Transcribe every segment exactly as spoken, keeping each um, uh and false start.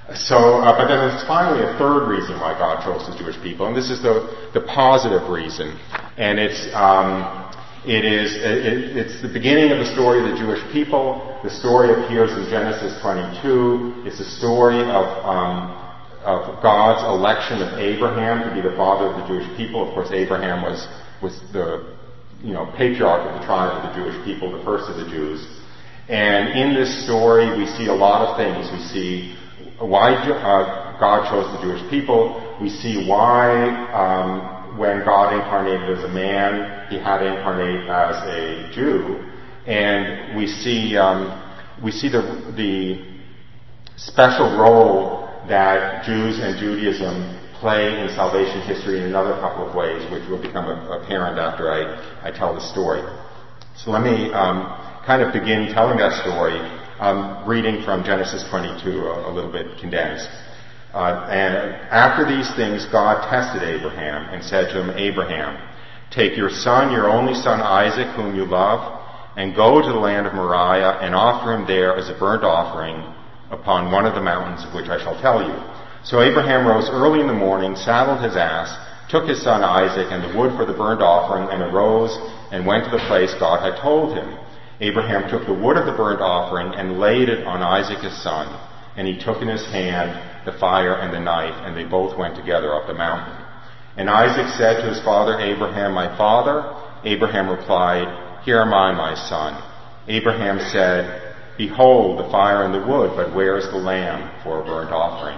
So, uh, but then there's finally a third reason why God chose the Jewish people, and this is the, the positive reason. And it's, um, it is, it, it's the beginning of the story of the Jewish people. The story appears in Genesis twenty-two. It's a story of, um, of God's election of Abraham to be the father of the Jewish people. Of course, Abraham was, was the, you know, patriarch of the tribe of the Jewish people, the first of the Jews. And in this story, we see a lot of things. We see why uh, God chose the Jewish people. We see why, um, when God incarnated as a man, he had to incarnate as a Jew. And we see um, we see the the special role that Jews and Judaism play in salvation history in another couple of ways, which will become apparent after I, I tell the story. So let me um, kind of begin telling that story, um, reading from Genesis twenty-two, a, a little bit condensed. Uh, and after these things, God tested Abraham and said to him, Abraham, take your son, your only son Isaac, whom you love, and go to the land of Moriah and offer him there as a burnt offering upon one of the mountains of which I shall tell you. So Abraham rose early in the morning, saddled his ass, took his son Isaac and the wood for the burnt offering, and arose and went to the place God had told him. Abraham took the wood of the burnt offering and laid it on Isaac his son, and he took in his hand the fire and the knife, and they both went together up the mountain. And Isaac said to his father Abraham, my father? Abraham replied, here am I, my son. Abraham said, behold, the fire and the wood, but where is the lamb for a burnt offering?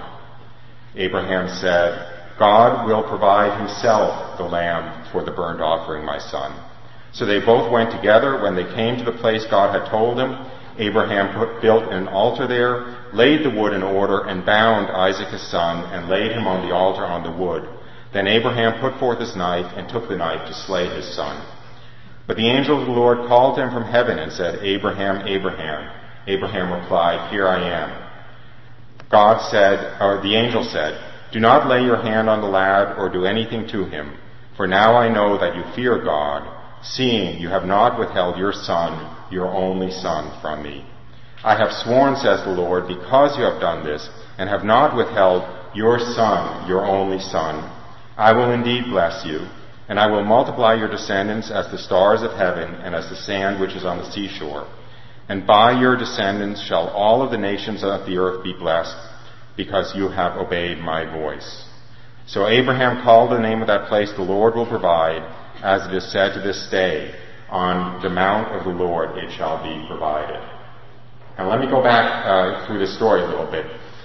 Abraham said, God will provide himself the lamb for the burnt offering, my son. So they both went together. When they came to the place God had told him, Abraham put, built an altar there, laid the wood in order, and bound Isaac his son, and laid him on the altar on the wood. Then Abraham put forth his knife, and took the knife to slay his son. But the angel of the Lord called to him from heaven, and said, Abraham, Abraham. Abraham replied, here I am. God said, or the angel said, do not lay your hand on the lad, or do anything to him. For now I know that you fear God, seeing you have not withheld your son, your only son, from me. I have sworn, says the Lord, because you have done this, and have not withheld your son, your only son, I will indeed bless you, and I will multiply your descendants as the stars of heaven, and as the sand which is on the seashore. And by your descendants shall all of the nations of the earth be blessed, because you have obeyed my voice. So Abraham called the name of that place, the Lord will provide, as it is said to this day, on the mount of the Lord it shall be provided. Now let me go back uh, through this story a little bit.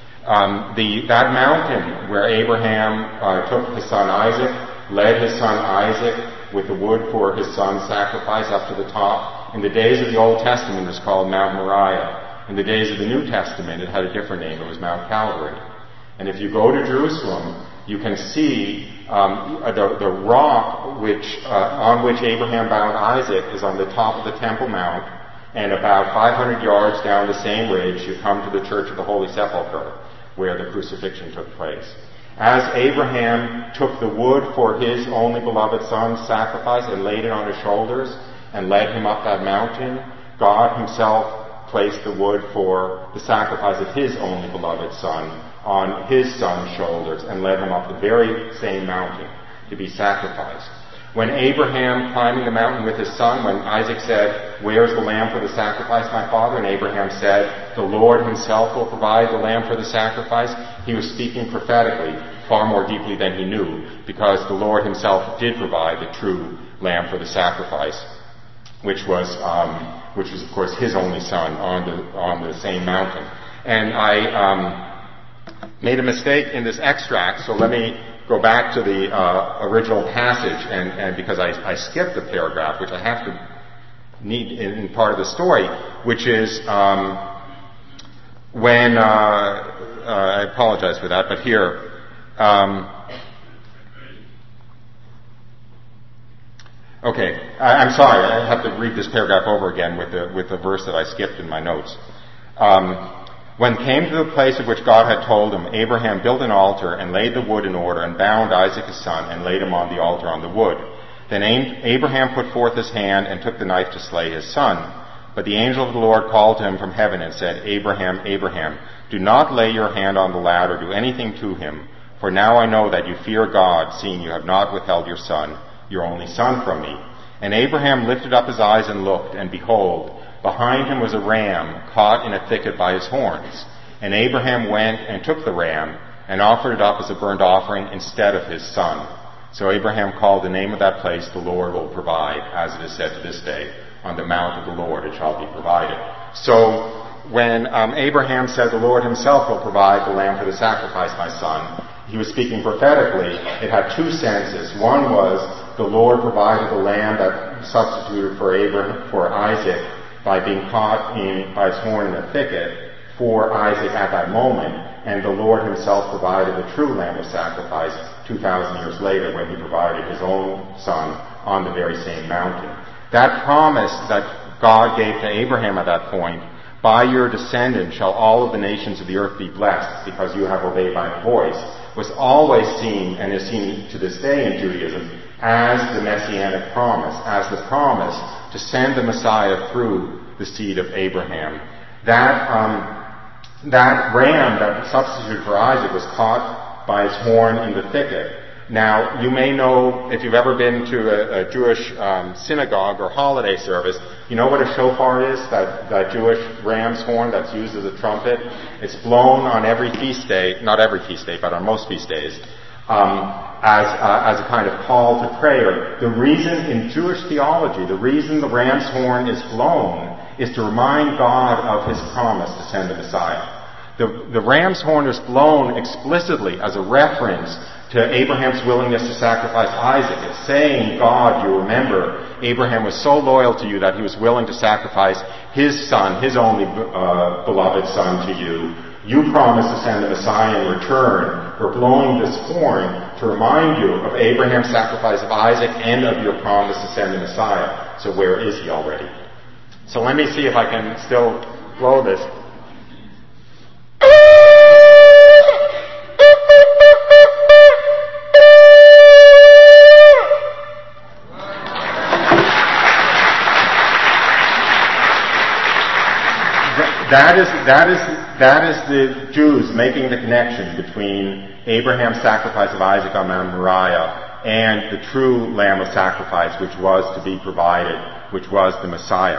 Um, the that mountain where Abraham uh, took his son Isaac, led his son Isaac with the wood for his son's sacrifice up to the top. In the days of the Old Testament it was called Mount Moriah. In the days of the New Testament it had a different name. It was Mount Calvary. And if you go to Jerusalem, you can see um, the, the rock which uh, on which Abraham bound Isaac is on the top of the Temple Mount, and about five hundred yards down the same ridge you come to the Church of the Holy Sepulchre, where the crucifixion took place. As Abraham took the wood for his only beloved son's sacrifice and laid it on his shoulders and led him up that mountain, God himself placed the wood for the sacrifice of his only beloved son on his son's shoulders and led him up the very same mountain to be sacrificed. When Abraham, climbing the mountain with his son, when Isaac said, where's the lamb for the sacrifice, my father? And Abraham said, the Lord himself will provide the lamb for the sacrifice. He was speaking prophetically, far more deeply than he knew, because the Lord himself did provide the true lamb for the sacrifice, which was, um, which was of course his only son on the on the same mountain. And I um, made a mistake in this extract, so let me go back to the uh, original passage, and, and because I, I skipped a paragraph, which I have to need in, in part of the story, which is um, when, uh, uh, I apologize for that, but here, um, okay, I, I'm sorry, I have to read this paragraph over again with the, with the verse that I skipped in my notes. Um, When came to the place of which God had told him, Abraham built an altar and laid the wood in order and bound Isaac his son and laid him on the altar on the wood. Then Abraham put forth his hand and took the knife to slay his son. But the angel of the Lord called to him from heaven and said, Abraham, Abraham. Do not lay your hand on the lad or do anything to him, for now I know that you fear God, seeing you have not withheld your son, your only son, from me. And Abraham lifted up his eyes and looked, and behold, behind him was a ram caught in a thicket by his horns. And Abraham went and took the ram and offered it up as a burnt offering instead of his son. So Abraham called the name of that place, the Lord will provide, as it is said to this day, on the mount of the Lord it shall be provided. So when um, Abraham said the Lord himself will provide the lamb for the sacrifice, my son, he was speaking prophetically. It had two senses. One was the Lord provided the lamb that substituted for Abraham, for Isaac by being caught in, by his horn in a thicket for Isaac at that moment. And the Lord himself provided the true lamb of sacrifice two thousand years later when he provided his own son on the very same mountain. That promise that God gave to Abraham at that point, by your descendant shall all of the nations of the earth be blessed because you have obeyed my voice, was always seen and is seen to this day in Judaism as the messianic promise, as the promise to send the Messiah through the seed of Abraham. That um, that ram that substituted for Isaac was caught by its horn in the thicket. Now, you may know, if you've ever been to a, a Jewish um, synagogue or holiday service, you know what a shofar is, that, that Jewish ram's horn that's used as a trumpet? It's blown on every feast day, not every feast day, but on most feast days, um, as, uh, as a kind of call to prayer. The reason in Jewish theology, the reason the ram's horn is blown is to remind God of his promise to send the Messiah. The, the ram's horn is blown explicitly as a reference to Abraham's willingness to sacrifice Isaac. It's saying, God, you remember, Abraham was so loyal to you that he was willing to sacrifice his son, his only uh, beloved son to you. You promised to send the Messiah in return. We're blowing this horn to remind you of Abraham's sacrifice of Isaac and of your promise to send the Messiah. So where is he already? So let me see if I can still blow this. That is, that is, that is the Jews making the connection between Abraham's sacrifice of Isaac on Mount Moriah and the true lamb of sacrifice which was to be provided, which was the Messiah.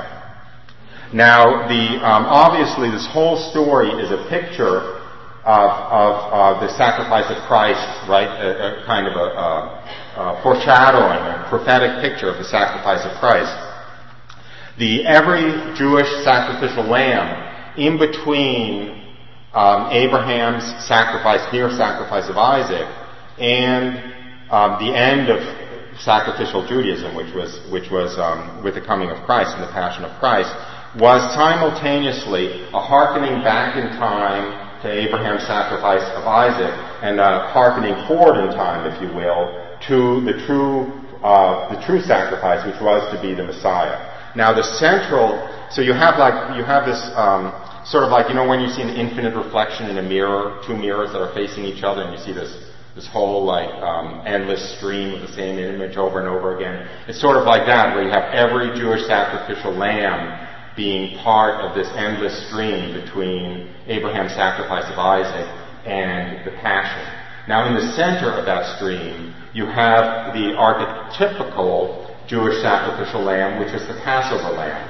Now, the, um, obviously this whole story is a picture of, of, of the sacrifice of Christ, right? A, a kind of a, a, a foreshadowing, a prophetic picture of the sacrifice of Christ. The every Jewish sacrificial lamb in between um, Abraham's sacrifice, near sacrifice of Isaac, and um, the end of sacrificial Judaism, which was which was um, with the coming of Christ and the passion of Christ, was simultaneously a hearkening back in time to Abraham's sacrifice of Isaac, and a hearkening forward in time, if you will, to the true uh, the true sacrifice, which was to be the Messiah. Now, the central, so you have like you have this. Um, Sort of like, you know, when you see an infinite reflection in a mirror, two mirrors that are facing each other, and you see this this whole, like, um, endless stream of the same image over and over again. It's sort of like that, where you have every Jewish sacrificial lamb being part of this endless stream between Abraham's sacrifice of Isaac and the Passion. Now, in the center of that stream, you have the archetypical Jewish sacrificial lamb, which is the Passover lamb.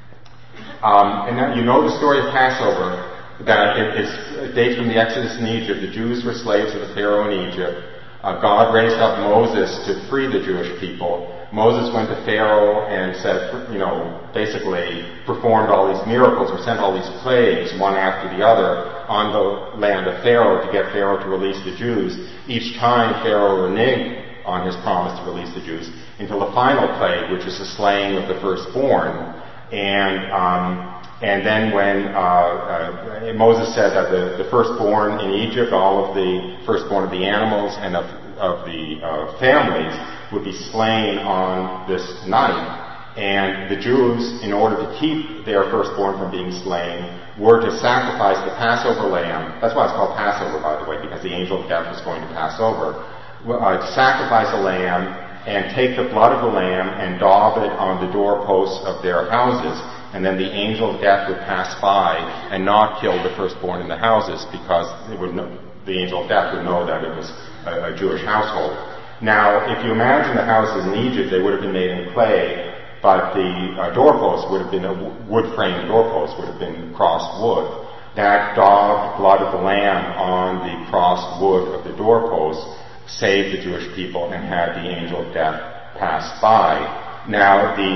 Um, and now you know the story of Passover, that it, it dates from the Exodus in Egypt. The Jews were slaves of the Pharaoh in Egypt. Uh, God raised up Moses to free the Jewish people. Moses went to Pharaoh and said, you know, basically performed all these miracles or sent all these plagues, one after the other, on the land of Pharaoh to get Pharaoh to release the Jews. Each time Pharaoh reneged on his promise to release the Jews until the final plague, which is the slaying of the firstborn. And um, and then when uh, uh, Moses said that the, the firstborn in Egypt, all of the firstborn of the animals and of, of the uh, families would be slain on this night. And the Jews, in order to keep their firstborn from being slain, were to sacrifice the Passover lamb. That's why it's called Passover, by the way, because the angel of death was going to pass over. Uh, to sacrifice a lamb and take the blood of the lamb and daub it on the doorposts of their houses and then the angel of death would pass by and not kill the firstborn in the houses, because it would know, the angel of death would know that it was a, a Jewish household. Now, if you imagine the houses in Egypt, they would have been made in clay, but the uh, doorpost would have been a wood-framed doorpost, would have been crossed wood. That daubed blood of the lamb on the crossed wood of the doorpost saved the Jewish people and had the angel of death pass by. Now, the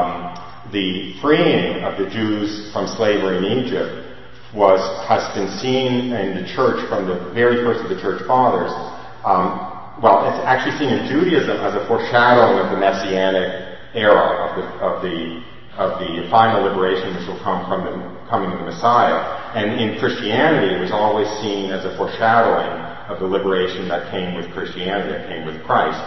um, the freeing of the Jews from slavery in Egypt was has been seen in the church from the very first of the church fathers. Um, well, it's actually seen in Judaism as a foreshadowing of the Messianic era of the of the of the final liberation which will come from the coming of the Messiah. And in Christianity, it was always seen as a foreshadowing of the liberation that came with Christianity, that came with Christ.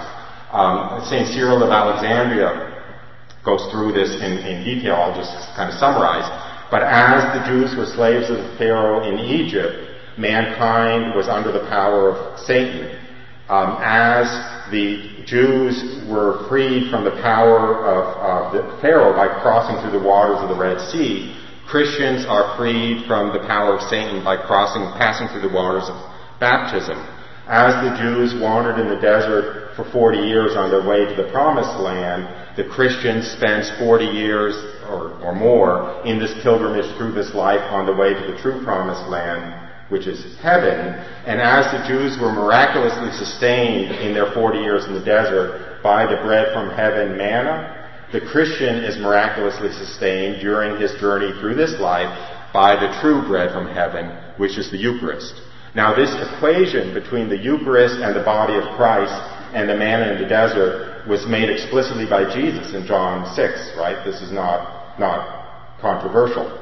Um, Saint Cyril of Alexandria goes through this in, in detail. I'll just kind of summarize. But as the Jews were slaves of Pharaoh in Egypt, mankind was under the power of Satan. Um, as the Jews were freed from the power of uh, the Pharaoh by crossing through the waters of the Red Sea, Christians are freed from the power of Satan by crossing, passing through the waters of baptism. As the Jews wandered in the desert for forty years on their way to the Promised Land, the Christian spends forty years or, or more in this pilgrimage through this life on the way to the true Promised Land, which is heaven. And as the Jews were miraculously sustained in their forty years in the desert by the bread from heaven, manna, the Christian is miraculously sustained during his journey through this life by the true bread from heaven, which is the Eucharist. Now, this equation between the Eucharist and the body of Christ and the manna in the desert was made explicitly by Jesus in John six, right? This is not, not controversial.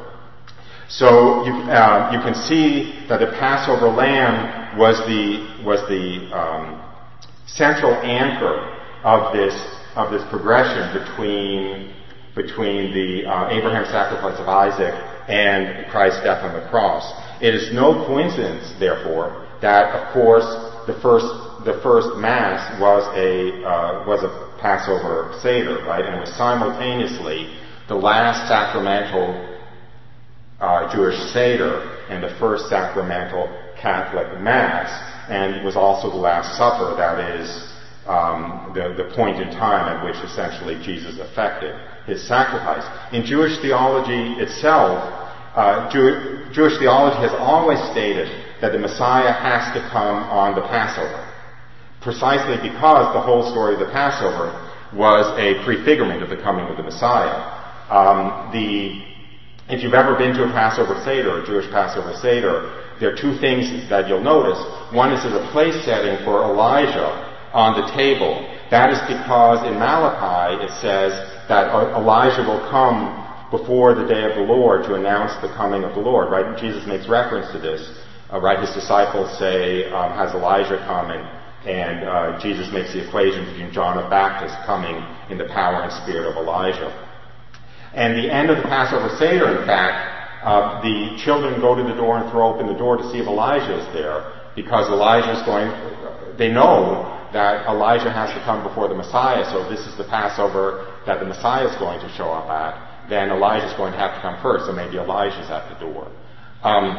So you, uh, you can see that the Passover lamb was the, was the um, central anchor of this of this progression between between the uh, Abraham sacrifice of Isaac and Christ's death on the cross. It is no coincidence, therefore, that of course the first the first Mass was a uh, was a Passover Seder, right? And it was simultaneously the last sacramental uh, Jewish Seder and the first sacramental Catholic Mass, and it was also the Last Supper, that is, Um, the, the point in time at which essentially Jesus effected his sacrifice. In Jewish theology itself, uh, Jew, Jewish theology has always stated that the Messiah has to come on the Passover, precisely because the whole story of the Passover was a prefigurement of the coming of the Messiah. Um, the, if you've ever been to a Passover Seder, a Jewish Passover Seder, there are two things that you'll notice. One is there's a place setting for Elijah on the table. That is because in Malachi it says that Elijah will come before the day of the Lord to announce the coming of the Lord, right? And Jesus makes reference to this, uh, right? His disciples say, um, has Elijah come? And, and uh, Jesus makes the equation between John the Baptist coming in the power and spirit of Elijah. And the end of the Passover Seder, in fact, uh, the children go to the door and throw open the door to see if Elijah is there, because Elijah is going, they know that Elijah has to come before the Messiah, so if this is the Passover that the Messiah is going to show up at, then Elijah is going to have to come first, so maybe Elijah's at the door. Um,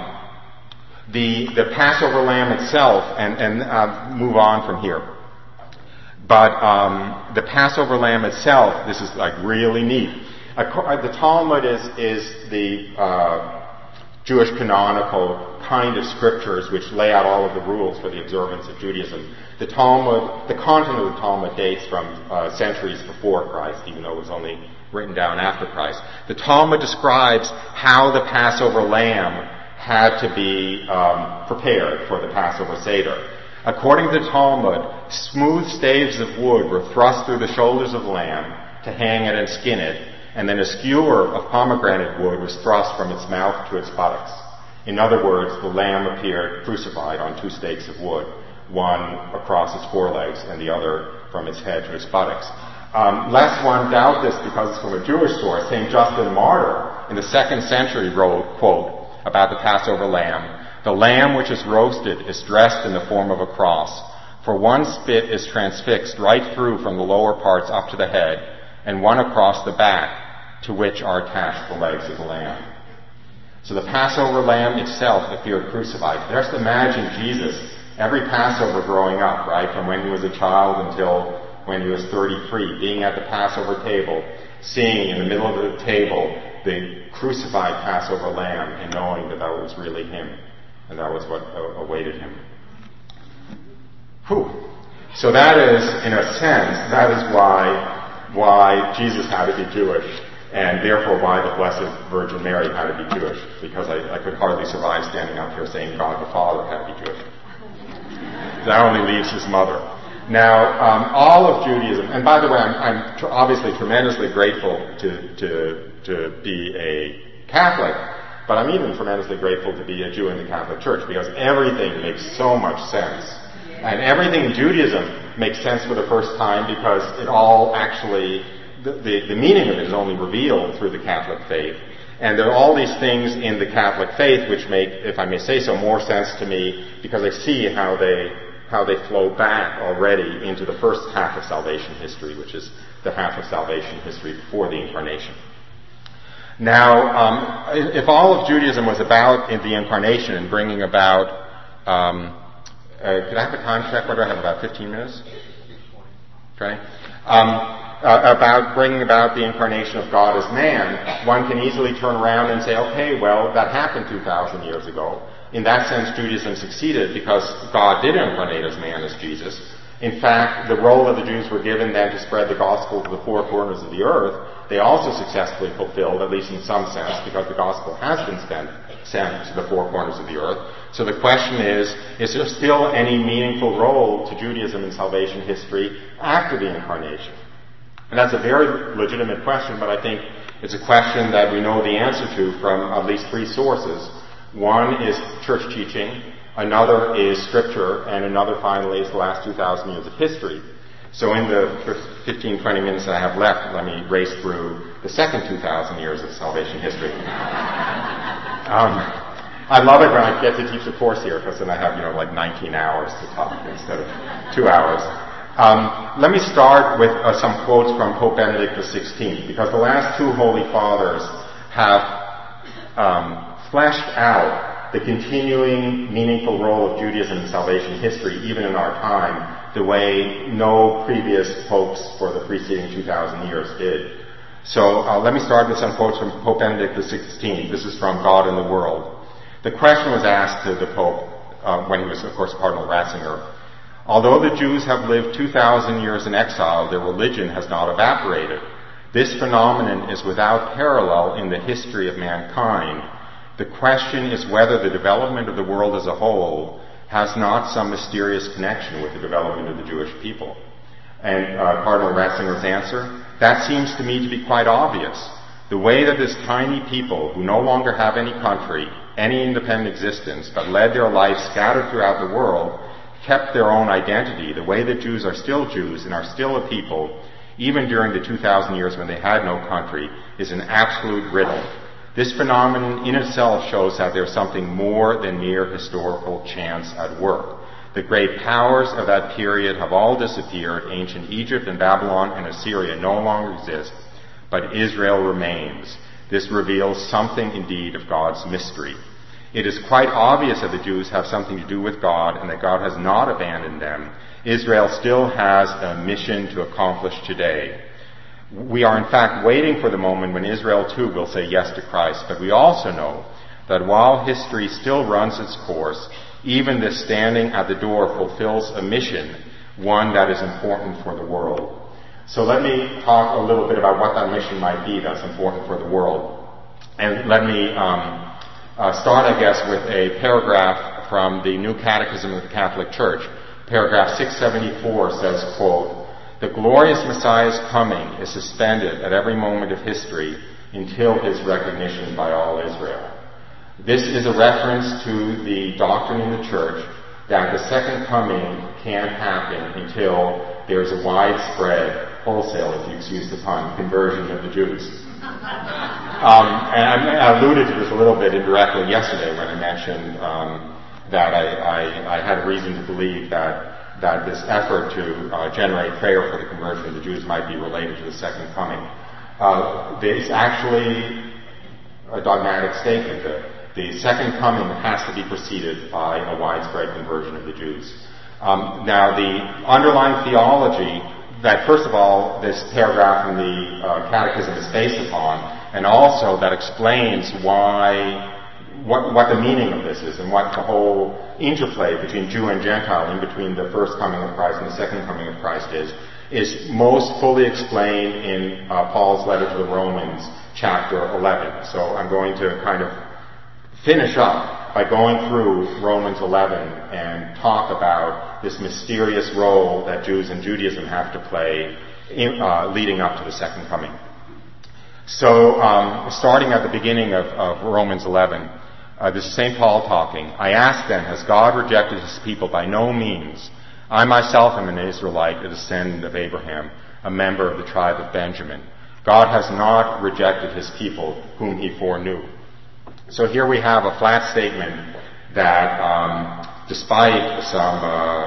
the the Passover lamb itself, and, and uh, move on from here, but um, the Passover lamb itself, this is like really neat. Uh, the Talmud is, is the uh, Jewish canonical kind of scriptures which lay out all of the rules for the observance of Judaism. The Talmud, the content of the Talmud dates from uh, centuries before Christ, even though it was only written down after Christ. The Talmud describes how the Passover lamb had to be um, prepared for the Passover Seder. According to the Talmud, smooth staves of wood were thrust through the shoulders of the lamb to hang it and skin it, and then a skewer of pomegranate wood was thrust from its mouth to its buttocks. In other words, the lamb appeared crucified on two stakes of wood, one across its forelegs and the other from its head to its buttocks. Um, lest one doubt this because it's from a Jewish source, Saint Justin Martyr in the second century wrote, quote, about the Passover lamb, "The lamb which is roasted is dressed in the form of a cross, for one spit is transfixed right through from the lower parts up to the head, and one across the back. to which are attached the legs of the lamb. So the Passover lamb itself appeared crucified. Just imagine Jesus, every Passover growing up, right, from when he was a child until when he was thirty-three, being at the Passover table, seeing in the middle of the table the crucified Passover lamb and knowing that that was really him, and that was what awaited him. Whew. So that is, in a sense, that is why, why Jesus had to be Jewish, and therefore why the Blessed Virgin Mary had to be Jewish, because I, I could hardly survive standing up here saying God the Father had to be Jewish. That only leaves his mother. Now, um, all of Judaism, and by the way, I'm, I'm tr- obviously tremendously grateful to, to, to be a Catholic, but I'm even tremendously grateful to be a Jew in the Catholic Church, because everything makes so much sense. And everything in Judaism makes sense for the first time because it all actually, the, the, the meaning of it is only revealed through the Catholic faith. And there are all these things in the Catholic faith which make, if I may say so, more sense to me because I see how they how they flow back already into the first half of salvation history, which is the half of salvation history before the Incarnation. Now, um, if all of Judaism was about the Incarnation and bringing about, um, uh, could I have a time check? What do I have, about fifteen minutes? Okay. Um, uh, about bringing about the incarnation of God as man, one can easily turn around and say, okay, well, that happened two thousand years ago. In that sense, Judaism succeeded because God did incarnate as man, as Jesus. In fact, the role of the Jews were given then to spread the gospel to the four corners of the earth. They also successfully fulfilled, at least in some sense, because the gospel has been spent, sent to the four corners of the earth. So the question is, is there still any meaningful role to Judaism in salvation history after the incarnation? And that's a very legitimate question, but I think it's a question that we know the answer to from at least three sources. One is church teaching, another is scripture, and another finally is the last two thousand years of history. So in the fifteen, twenty minutes that I have left, let me race through the second two thousand years of salvation history. um, I love it when I get to teach a course here, because then I have, you know, like nineteen hours to talk instead of two hours. Um, let me start with uh, some quotes from Pope Benedict the sixteenth, because the last two Holy Fathers have um, fleshed out the continuing meaningful role of Judaism in salvation history, even in our time, the way no previous popes for the preceding two thousand years did. So uh, let me start with some quotes from Pope Benedict the sixteenth. This is from God and the World. The question was asked to the Pope uh, when he was, of course, Cardinal Ratzinger. Although the Jews have lived two thousand years in exile, their religion has not evaporated. This phenomenon is without parallel in the history of mankind. The question is whether the development of the world as a whole has not some mysterious connection with the development of the Jewish people. And uh, Cardinal Ratzinger's answer, that seems to me to be quite obvious. The way that this tiny people, who no longer have any country, any independent existence, but led their life scattered throughout the world, kept their own identity, the way that Jews are still Jews and are still a people, even during the two thousand years when they had no country, is an absolute riddle. This phenomenon in itself shows that there's something more than mere historical chance at work. The great powers of that period have all disappeared. Ancient Egypt and Babylon and Assyria no longer exist, but Israel remains. This reveals something indeed of God's mystery. It is quite obvious that the Jews have something to do with God and that God has not abandoned them. Israel still has a mission to accomplish today. We are in fact waiting for the moment when Israel too will say yes to Christ, but we also know that while history still runs its course, even this standing at the door fulfills a mission, one that is important for the world. So let me talk a little bit about what that mission might be that's important for the world. And let me um, uh, start, I guess, with a paragraph from the New Catechism of the Catholic Church. Paragraph six seventy-four says, quote, "The glorious Messiah's coming is suspended at every moment of history until his recognition by all Israel." This is a reference to the doctrine in the Church that the second coming can't happen until there's a widespread, wholesale, if you excuse the pun, conversion of the Jews. Um, and I alluded to this a little bit indirectly yesterday when I mentioned um, that I, I, I had reason to believe that that this effort to uh, generate prayer for the conversion of the Jews might be related to the second coming. Uh, it's actually a dogmatic statement. The, the second coming has to be preceded by a widespread conversion of the Jews. Um, now, the underlying theology that, first of all, this paragraph in the uh, Catechism is based upon, and also that explains why, what, what the meaning of this is, and what the whole interplay between Jew and Gentile, in between the first coming of Christ and the second coming of Christ is, is most fully explained in uh, Paul's letter to the Romans, chapter eleven. So I'm going to kind of finish up by going through Romans eleven and talk about this mysterious role that Jews and Judaism have to play in, uh, leading up to the second coming. So, um, starting at the beginning of, of Romans eleven, uh, this is Saint Paul talking. I ask then, has God rejected his people? By no means. I myself am an Israelite, a descendant of Abraham, a member of the tribe of Benjamin. God has not rejected his people whom he foreknew. So here we have a flat statement that um, despite some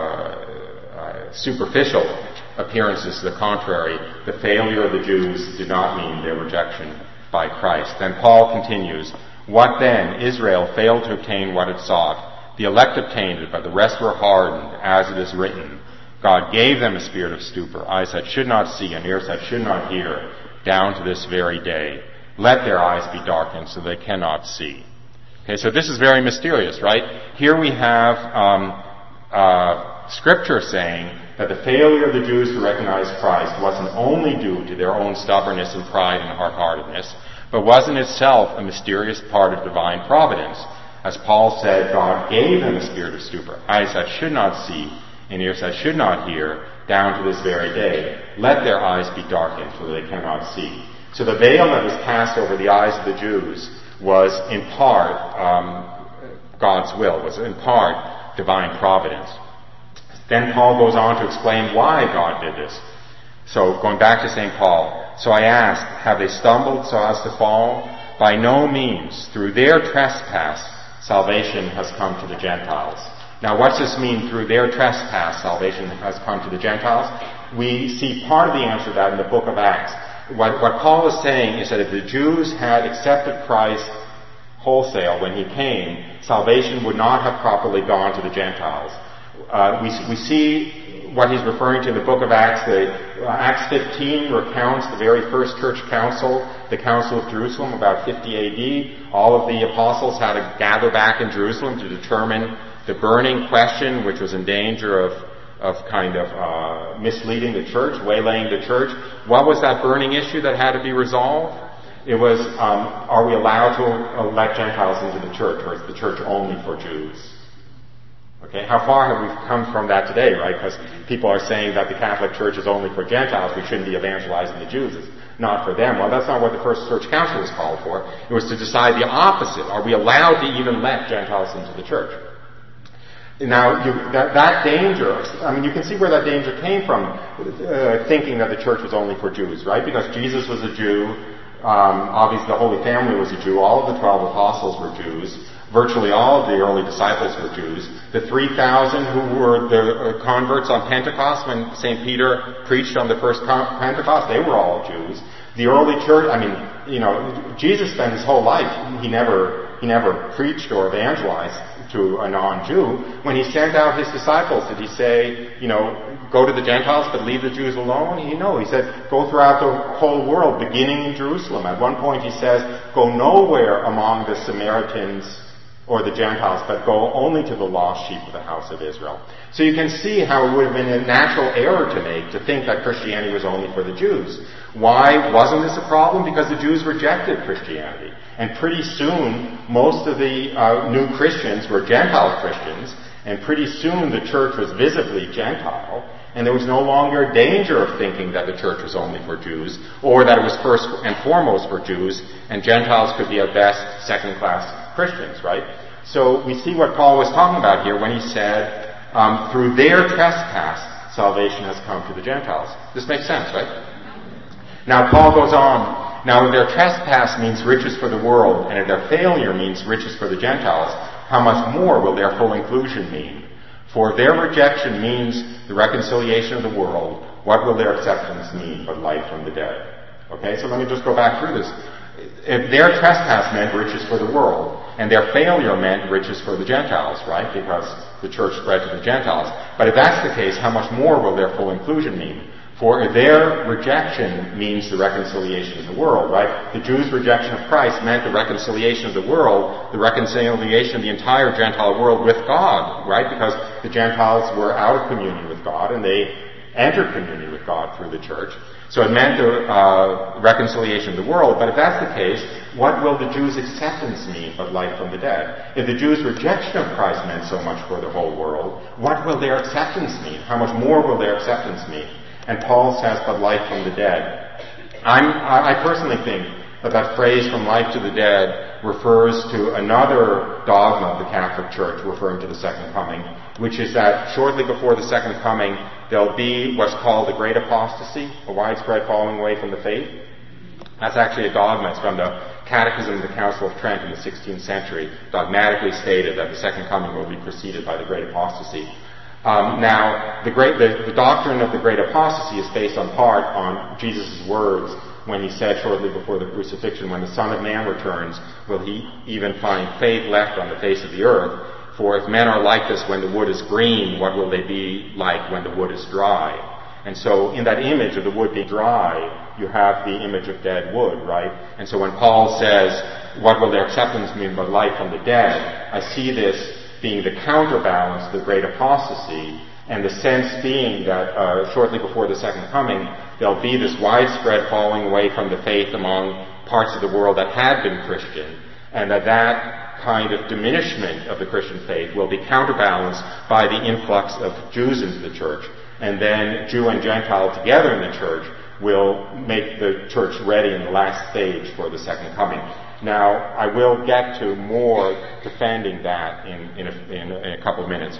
uh, uh, superficial appearances to the contrary, the failure of the Jews did not mean their rejection by Christ. Then Paul continues, what then? Israel failed to obtain what it sought. The elect obtained it, but the rest were hardened, as it is written. God gave them a spirit of stupor, eyes that should not see and ears that should not hear, down to this very day. Let their eyes be darkened so they cannot see. Okay, so this is very mysterious, right? Here we have um, uh, Scripture saying that the failure of the Jews to recognize Christ wasn't only due to their own stubbornness and pride and hard-heartedness, but was in itself a mysterious part of divine providence. As Paul said, God gave them a spirit of stupor, eyes that should not see and ears that should not hear, down to this very day. Let their eyes be darkened so that they cannot see. So the veil that was cast over the eyes of the Jews was in part um, God's will, was in part divine providence. Then Paul goes on to explain why God did this. So going back to Saint Paul, so I ask, have they stumbled so as to fall? By no means. Through their trespass, salvation has come to the Gentiles. Now, what's this mean? Through their trespass, salvation has come to the Gentiles? We see part of the answer to that in the book of Acts. What, what Paul is saying is that if the Jews had accepted Christ wholesale when he came, salvation would not have properly gone to the Gentiles. Uh, we, we see what he's referring to in the book of Acts. The, uh, Acts fifteen recounts the very first church council, the Council of Jerusalem, about fifty A D. All of the apostles had to gather back in Jerusalem to determine the burning question, which was in danger of, of kind of uh, misleading the church, waylaying the church. What was that burning issue that had to be resolved? It was, um, are we allowed to elect Gentiles into the church, or is the church only for Jews? Okay, how far have we come from that today, right? Because people are saying that the Catholic Church is only for Gentiles, we shouldn't be evangelizing the Jews, it's not for them. Well, that's not what the first church council was called for. It was to decide the opposite. Are we allowed to even let Gentiles into the church? Now, you, that, that danger, I mean, you can see where that danger came from, uh, thinking that the church was only for Jews, right? Because Jesus was a Jew, um, obviously the Holy Family was a Jew, all of the twelve apostles were Jews, virtually all of the early disciples were Jews. The three thousand who were the converts on Pentecost, when Saint Peter preached on the first Pentecost, they were all Jews. The early church, I mean, you know, Jesus spent his whole life, he never, he never preached or evangelized to a non-Jew. When he sent out his disciples, did he say, you know, go to the Gentiles but leave the Jews alone? He, no, he said, go throughout the whole world, beginning in Jerusalem. At one point he says, go nowhere among the Samaritans or the Gentiles, but go only to the lost sheep of the house of Israel. So you can see how it would have been a natural error to make to think that Christianity was only for the Jews. Why wasn't this a problem? Because the Jews rejected Christianity. And pretty soon, most of the uh, new Christians were Gentile Christians, and pretty soon the church was visibly Gentile, and there was no longer danger of thinking that the church was only for Jews, or that it was first and foremost for Jews, and Gentiles could be at best second-class Christians, right? So we see what Paul was talking about here when he said, um, through their trespass, salvation has come to the Gentiles. This makes sense, right? Now Paul goes on, now if their trespass means riches for the world, and if their failure means riches for the Gentiles, how much more will their full inclusion mean? For if their rejection means the reconciliation of the world, what will their acceptance mean but life from the dead? Okay, so let me just go back through this. If their trespass meant riches for the world, and their failure meant riches for the Gentiles, right? Because the church spread to the Gentiles. But if that's the case, how much more will their full inclusion mean? For their rejection means the reconciliation of the world, right? The Jews' rejection of Christ meant the reconciliation of the world, the reconciliation of the entire Gentile world with God, right? Because the Gentiles were out of communion with God, and they entered communion with God through the church. So it meant the uh, reconciliation of the world. But if that's the case, what will the Jews' acceptance mean but life from the dead? If the Jews' rejection of Christ meant so much for the whole world, what will their acceptance mean? How much more will their acceptance mean? And Paul says, but life from the dead. I'm, I personally think that that phrase, from life to the dead, refers to another dogma of the Catholic Church, referring to the second coming, which is that shortly before the second coming, there'll be what's called the great apostasy, a widespread falling away from the faith. That's actually a dogma. It's from the Catechism of the Council of Trent in the sixteenth century, dogmatically stated that the second coming will be preceded by the great apostasy. Um, now, the, great, the, the doctrine of the great apostasy is based on part on Jesus' words when he said shortly before the crucifixion, when the Son of Man returns, will he even find faith left on the face of the earth? For if men are like this when the wood is green, what will they be like when the wood is dry? And so in that image of the wood being dry, you have the image of dead wood, right? And so when Paul says, what will their acceptance mean but life from the dead? I see this being the counterbalance to the great apostasy, and the sense being that uh, shortly before the second coming, there'll be this widespread falling away from the faith among parts of the world that had been Christian, and that that kind of diminishment of the Christian faith will be counterbalanced by the influx of Jews into the church, and then Jew and Gentile together in the church will make the church ready in the last stage for the second coming. Now, I will get to more defending that in, in, a, in, a, in a couple of minutes,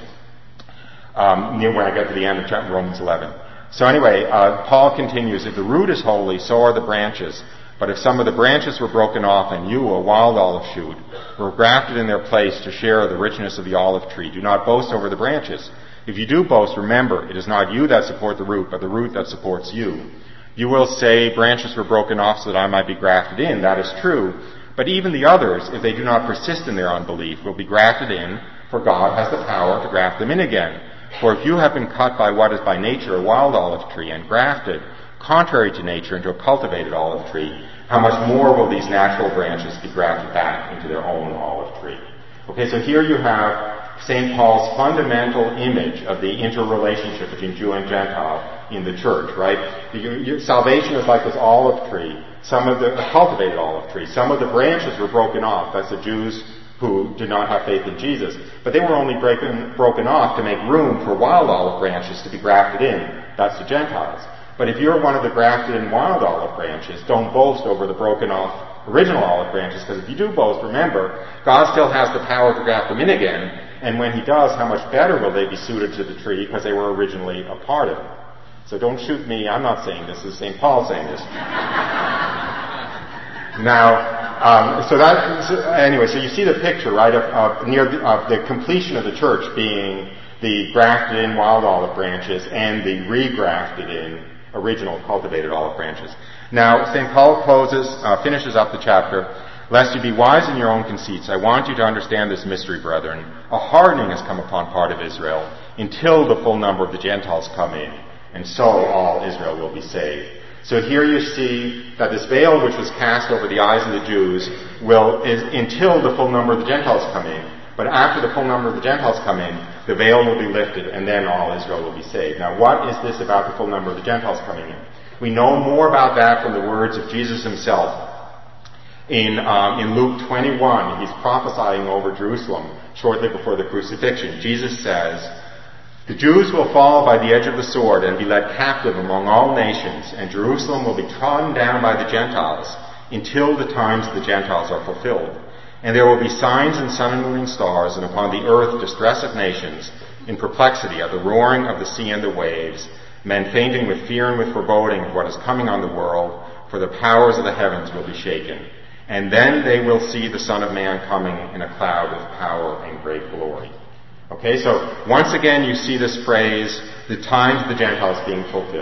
um, near when I get to the end of chapter Romans eleven. So anyway, uh, Paul continues, if the root is holy, so are the branches. But if some of the branches were broken off, and you, a wild olive shoot, were grafted in their place to share the richness of the olive tree, do not boast over the branches. If you do boast, remember, it is not you that support the root, but the root that supports you. You will say, branches were broken off so that I might be grafted in. That is true. But even the others, if they do not persist in their unbelief, will be grafted in, for God has the power to graft them in again. For if you have been cut by what is by nature a wild olive tree, and grafted, contrary to nature, into a cultivated olive tree, how much more will these natural branches be grafted back into their own olive tree? Okay, so here you have Saint Paul's fundamental image of the interrelationship between Jew and Gentile in the church, right? You, you, salvation is like this olive tree. Some of the, a cultivated olive tree. Some of the branches were broken off. That's the Jews who did not have faith in Jesus. But they were only breaking, broken off to make room for wild olive branches to be grafted in. That's the Gentiles. But if you're one of the grafted in wild olive branches, don't boast over the broken off original olive branches, because if you do boast, remember, God still has the power to graft them in again, and when he does, how much better will they be suited to the tree because they were originally a part of it. So don't shoot me, I'm not saying this, this is Saint Paul saying this. Now, um, so that, so anyway, so you see the picture, right, of, of near the, of the completion of the church being the grafted in wild olive branches and the regrafted in original cultivated olive branches. Now, Saint Paul closes, uh, finishes up the chapter, lest you be wise in your own conceits, I want you to understand this mystery, brethren. A hardening has come upon part of Israel until the full number of the Gentiles come in, and so all Israel will be saved. So here you see that this veil which was cast over the eyes of the Jews will, is, until the full number of the Gentiles come in. But after the full number of the Gentiles come in, the veil will be lifted, and then all Israel will be saved. Now, what is this about the full number of the Gentiles coming in? We know more about that from the words of Jesus himself. In, um, in Luke twenty-one, he's prophesying over Jerusalem shortly before the crucifixion. Jesus says, the Jews will fall by the edge of the sword and be led captive among all nations, and Jerusalem will be trodden down by the Gentiles until the times of the Gentiles are fulfilled. And there will be signs in sun and moon and stars, and upon the earth distress of nations, in perplexity at the roaring of the sea and the waves, men fainting with fear and with foreboding of what is coming on the world, for the powers of the heavens will be shaken. And then they will see the Son of Man coming in a cloud with power and great glory. Okay, so once again you see this phrase, the times of the Gentiles being fulfilled.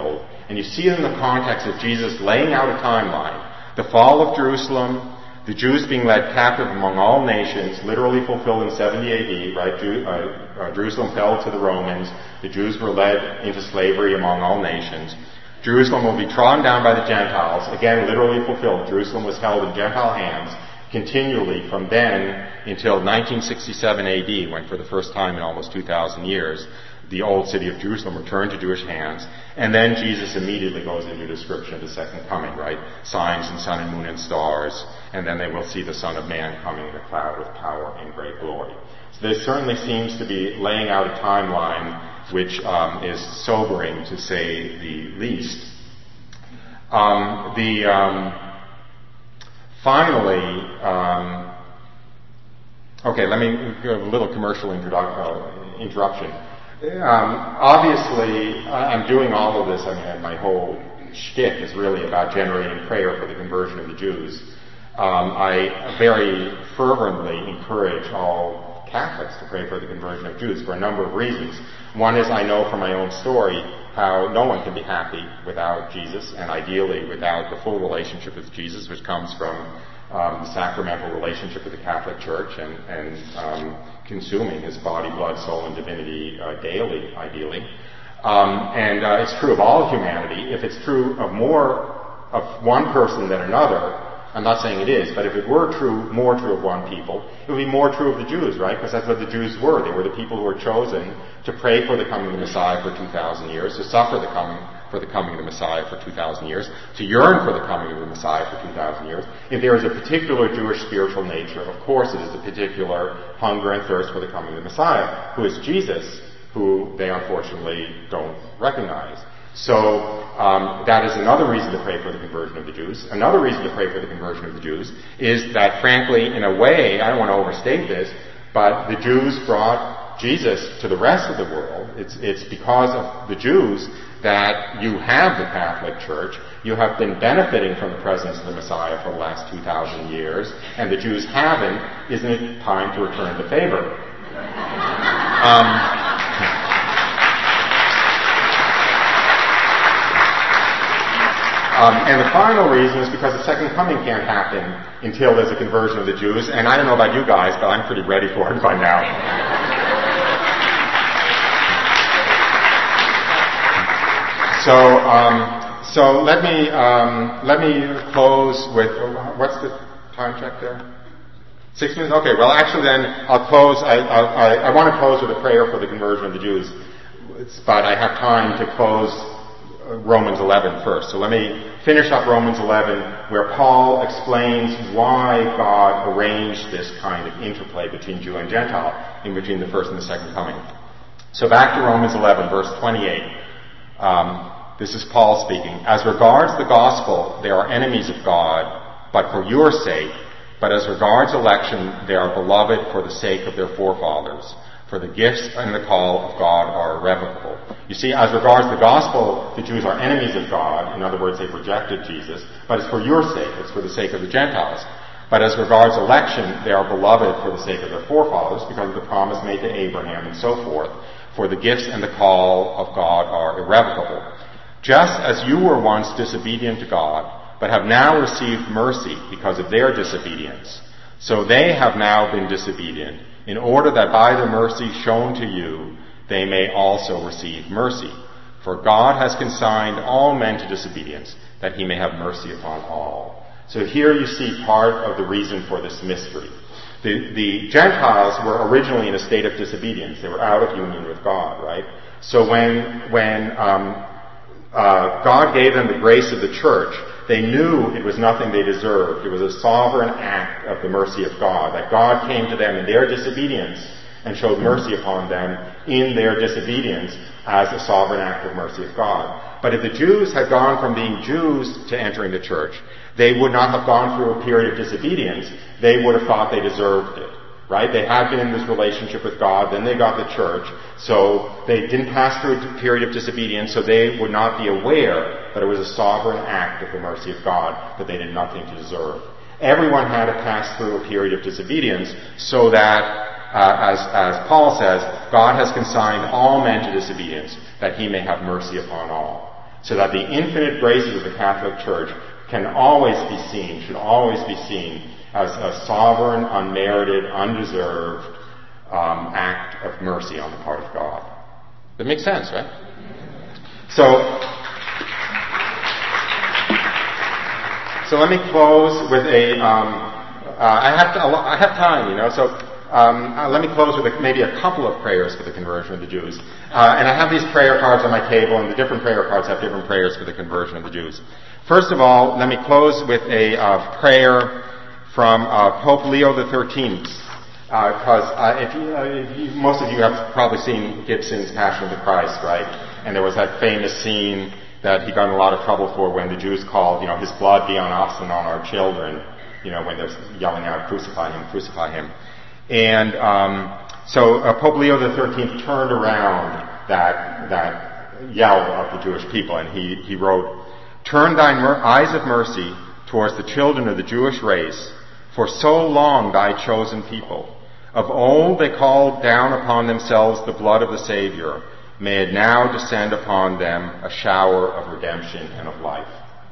And you see it in the context of Jesus laying out a timeline. The fall of Jerusalem, the Jews being led captive among all nations, literally fulfilled in seventy A D, right? Jew, uh, uh, Jerusalem fell to the Romans. The Jews were led into slavery among all nations. Jerusalem will be trodden down by the Gentiles, again literally fulfilled. Jerusalem was held in Gentile hands continually from then until nineteen sixty-seven A D, when for the first time in almost two thousand years, the old city of Jerusalem returned to Jewish hands. And then Jesus immediately goes into a description of the second coming, right? Signs in sun and moon and stars. And then they will see the Son of Man coming in a cloud with power and great glory. So this certainly seems to be laying out a timeline which um, is sobering, to say the least. Um, the um, finally, um, okay, let me give a little commercial introdu- uh, interruption. Um, obviously, I'm doing all of this. I mean, my whole shtick is really about generating prayer for the conversion of the Jews. Um, I very fervently encourage all Catholics to pray for the conversion of Jews for a number of reasons. One is I know from my own story how no one can be happy without Jesus, and ideally without the full relationship with Jesus, which comes from um, the sacramental relationship with the Catholic Church and, and um, consuming his body, blood, soul, and divinity uh, daily, ideally. Um, and uh, it's true of all humanity. If it's true of more of one person than another, I'm not saying it is, but if it were true, more true of one people, it would be more true of the Jews, right? Because that's what the Jews were. They were the people who were chosen to pray for the coming of the Messiah for two thousand years, to suffer the coming for the coming of the Messiah for two thousand years, to yearn for the coming of the Messiah for two thousand years. If there is a particular Jewish spiritual nature, of course it is a particular hunger and thirst for the coming of the Messiah, who is Jesus, who they unfortunately don't recognize. So um, that is another reason to pray for the conversion of the Jews. Another reason to pray for the conversion of the Jews is that, frankly, in a way, I don't want to overstate this, but the Jews brought Jesus to the rest of the world. It's, it's because of the Jews that you have the Catholic Church. You have been benefiting from the presence of the Messiah for the last two thousand years, and the Jews haven't. Isn't it time to return the favor? Um, Um, and the final reason is because the second coming can't happen until there's a conversion of the Jews. And I don't know about you guys, but I'm pretty ready for it by now. so, um, so let me um, let me close with what's the time check there? Six minutes. Okay. Well, actually, then I'll close. I, I, I want to close with a prayer for the conversion of the Jews, but I have time to close Romans eleven first. So let me finish up Romans eleven, where Paul explains why God arranged this kind of interplay between Jew and Gentile, in between the first and the second coming. So back to Romans eleven, verse twenty-eight. Um, this is Paul speaking. As regards the gospel, they are enemies of God, but for your sake. But as regards election, they are beloved for the sake of their forefathers. For the gifts and the call of God are irrevocable. You see, as regards the gospel, the Jews are enemies of God. In other words, they've rejected Jesus. But it's for your sake. It's for the sake of the Gentiles. But as regards election, they are beloved for the sake of their forefathers, because of the promise made to Abraham and so forth. For the gifts and the call of God are irrevocable. Just as you were once disobedient to God, but have now received mercy because of their disobedience, so they have now been disobedient, in order that by the mercy shown to you, they may also receive mercy. For God has consigned all men to disobedience, that he may have mercy upon all. So here you see part of the reason for this mystery. The, the Gentiles were originally in a state of disobedience. They were out of union with God, right? So when, when um, uh, God gave them the grace of the church, they knew it was nothing they deserved. It was a sovereign act of the mercy of God, that God came to them in their disobedience and showed mercy upon them in their disobedience as a sovereign act of mercy of God. But if the Jews had gone from being Jews to entering the church, they would not have gone through a period of disobedience. They would have thought they deserved it. Right? They had been in this relationship with God, then they got the church, so they didn't pass through a period of disobedience, so they would not be aware that it was a sovereign act of the mercy of God, that they did nothing to deserve. Everyone had to pass through a period of disobedience, so that, uh, as, as Paul says, God has consigned all men to disobedience, that he may have mercy upon all. so that the infinite graces of the Catholic Church can always be seen, should always be seen as a sovereign, unmerited, undeserved um, act of mercy on the part of God. That makes sense, right? So, so let me close with a. Um, uh, I have to, I have time, you know. So um, uh, let me close with a, maybe a couple of prayers for the conversion of the Jews. Uh, and I have these prayer cards on my table, and the different prayer cards have different prayers for the conversion of the Jews. First of all, let me close with a uh, prayer from uh, Pope Leo the thirteenth. Because uh, uh, if, you, uh, if you, most of you have probably seen Gibson's Passion of the Christ, right? And there was that famous scene that he got in a lot of trouble for when the Jews called, you know, his blood be on us and on our children, you know, when they're yelling out, crucify him, crucify him. And um, so uh, Pope Leo the thirteenth turned around that that yell of the Jewish people, and he, he wrote, "Turn thine mer- eyes of mercy towards the children of the Jewish race, for so long thy chosen people. Of old they called down upon themselves the blood of the Savior. May it now descend upon them a shower of redemption and of life."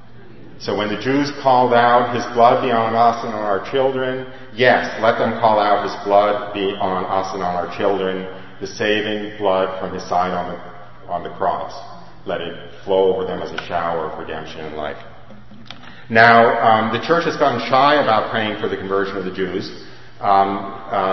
So when the Jews called out, "His blood be on us and on our children," yes, let them call out, "His blood be on us and on our children," the saving blood from His side on the, on the cross. Let it flow over them as a shower of redemption and life. Now, um, the Church has gotten shy about praying for the conversion of the Jews, um,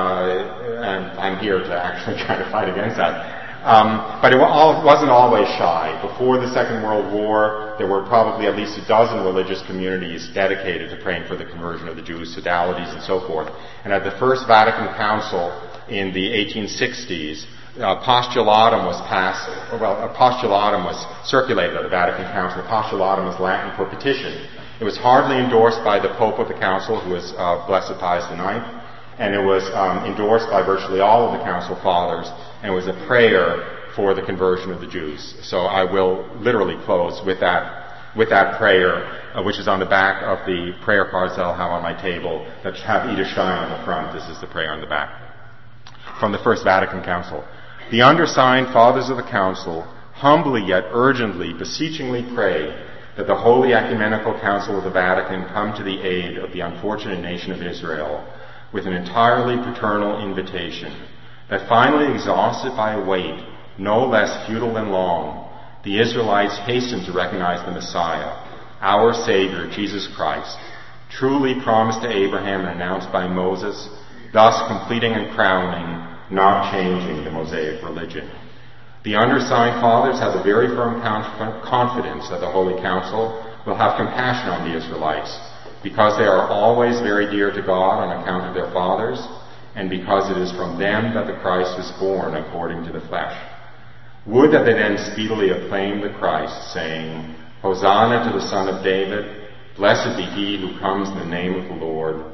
uh, and I'm here to actually try to fight against that. Um, but it wasn't always shy. Before the Second World War, there were probably at least a dozen religious communities dedicated to praying for the conversion of the Jews, sodalities and so forth. And at the First Vatican Council in the eighteen sixties, a postulatum was passed, well, a postulatum was circulated at the Vatican Council. The postulatum was Latin for petition. It was hardly endorsed by the Pope of the Council, who was uh, Blessed Pius the ninth, and it was um, endorsed by virtually all of the Council Fathers, and it was a prayer for the conversion of the Jews. So I will literally close with that, with that prayer, uh, which is on the back of the prayer cards that I'll have on my table that have Edith Stein on the front. This is the prayer on the back. From the First Vatican Council. "The undersigned Fathers of the Council humbly yet urgently, beseechingly pray that the Holy Ecumenical Council of the Vatican come to the aid of the unfortunate nation of Israel with an entirely paternal invitation, that finally exhausted by a wait no less futile than long, the Israelites hasten to recognize the Messiah, our Savior, Jesus Christ, truly promised to Abraham and announced by Moses, thus completing and crowning, not changing the Mosaic religion. The undersigned Fathers have a very firm confidence that the Holy Council will have compassion on the Israelites, because they are always very dear to God on account of their fathers, and because it is from them that the Christ was born according to the flesh. Would that they then speedily acclaim the Christ, saying, Hosanna to the Son of David, blessed be he who comes in the name of the Lord.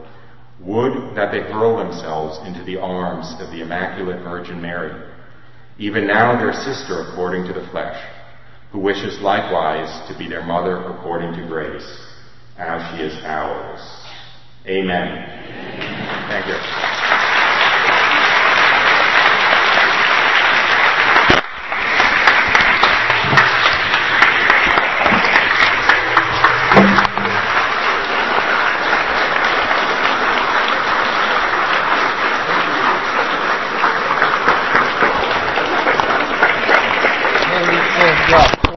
Would that they hurl themselves into the arms of the Immaculate Virgin Mary, even now their sister according to the flesh, who wishes likewise to be their mother according to grace, as she is ours. Amen. Amen. Thank you.